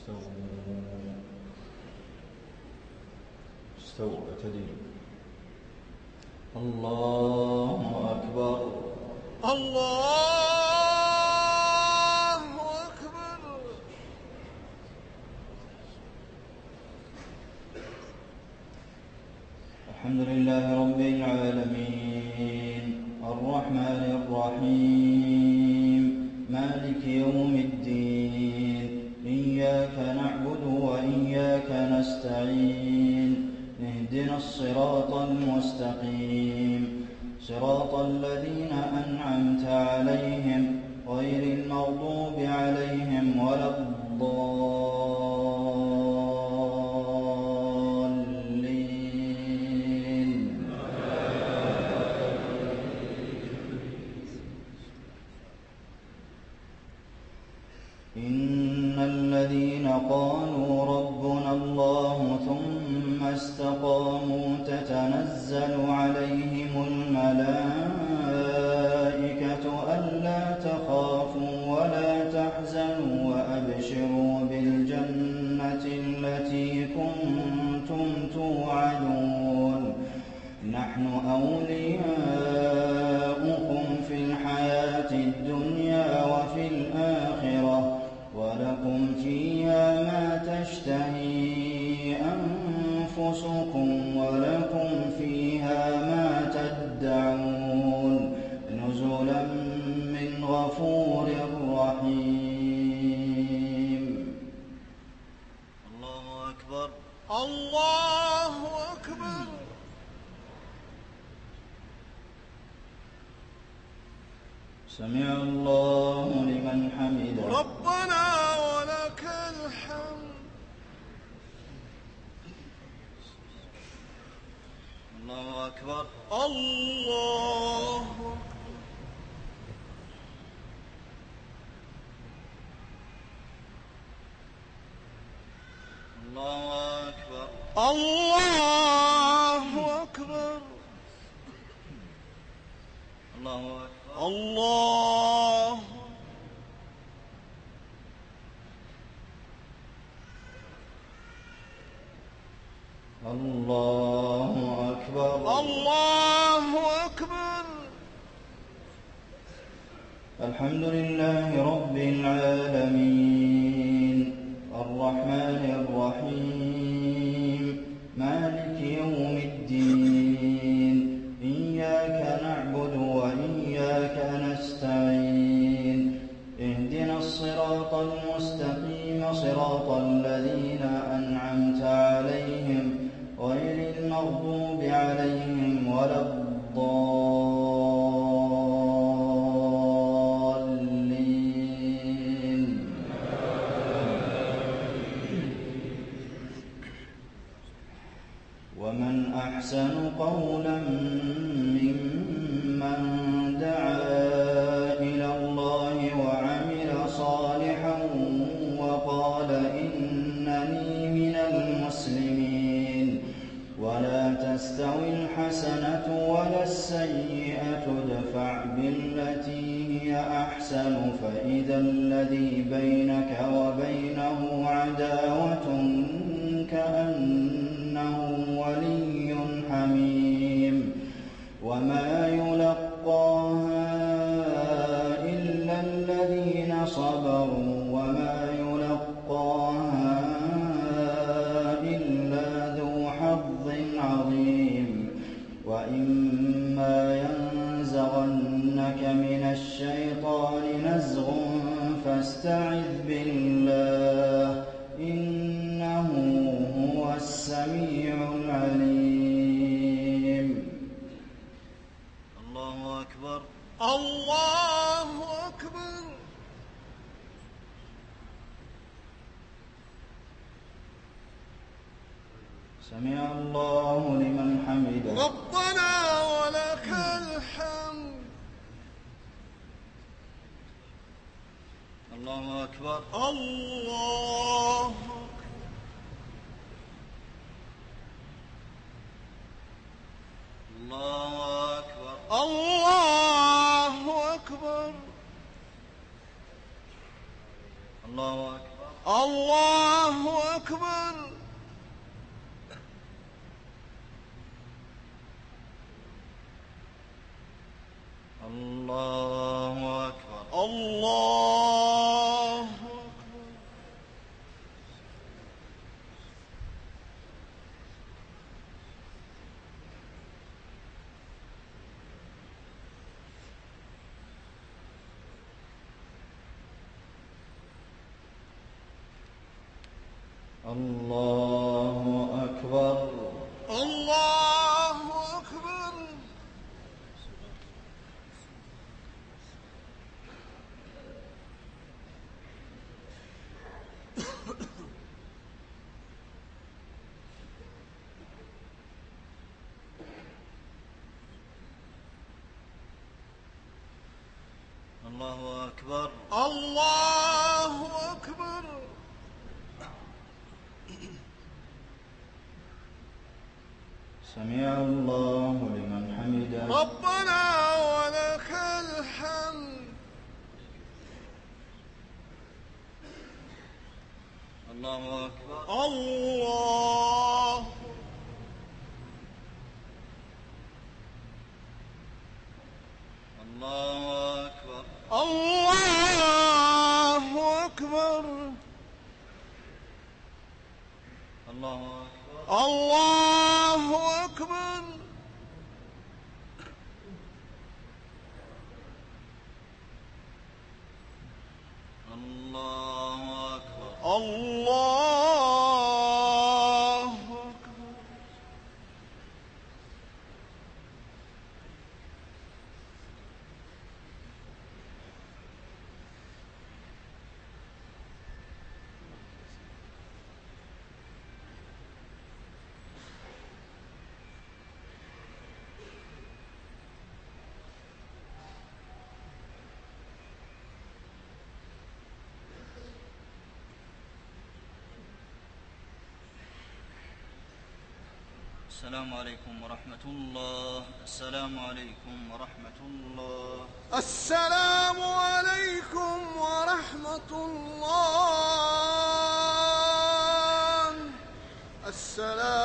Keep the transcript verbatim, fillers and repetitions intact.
استووا استووا اعتدلوا. الله أكبر. الله أكبر. الحمد لله رب العالمين الرحمن الرحيم مالك يوم الدين إياك نعبد وإياك نستعين اهدنا الصراط المستقيم صراط الذين أنعمت عليهم غير المغضوب عليهم ولا الضالين. إن الذين قالوا ربنا الله ثم استقاموا تتنزل عليهم الملائكة ألا تخافوا ولا تحزنوا وأبشروا بالجنة التي كنتم توعدون نحن أولياؤكم في الحياة الدنيا وفي الآخرة ولكم فيها ما تشتهي أنفسكم ولكم فيها ما تدعون نزلا من غفور رحيم. الله أكبر. الله أكبر. سمع الله لمن حمده. ربنا ولك الحمد. الله أكبر. الله الله أكبر. الله أكبر. الله أكبر. الله الله أكبر. الله أكبر. الحمد لله رب العالمين الرحمن الرحيم مالك يوم الدين إياك نعبد وإياك نستعين اهدنا الصراط المستقيم صراط الذين أنعمت عليهم غير المغضوب عليهم ولا الضالين. ومن أحسن قولا ممن دعا إلى الله وعمل صالحا وقال إنني من المسلمين. ولا تستوي الحسنة ولا السيئة ادفع بالتي هي أحسن فإذا الذي بينك وبينه عداوة كأنه ولي حميم. وما يلقاها إلا الذين صبروا وما يلقاها إلا ذو حظ عظيم. وإما ينزغنك من الشيطان نزغ فاستعذ بالله إنه هو السميع العليم. الله أكبر. الله أكبر. سمع الله لمن حمده. ربنا ولك الحمد. الله أكبر. الله الله أكبر. الله أكبر. الله أكبر. الله أكبر. الله أكبر. الله أكبر. الله أكبر. الله أكبر. الله أكبر. الله أكبر. سمع الله لمن حمده. ربنا ولك الحمد. الله أكبر. الله الله أكبر. الله أكبر. الله أكبر. الله أكبر. الله أكبر. الله أكبر. السلام عليكم ورحمة الله. السلام عليكم ورحمة الله. السلام عليكم ورحمة الله. السلام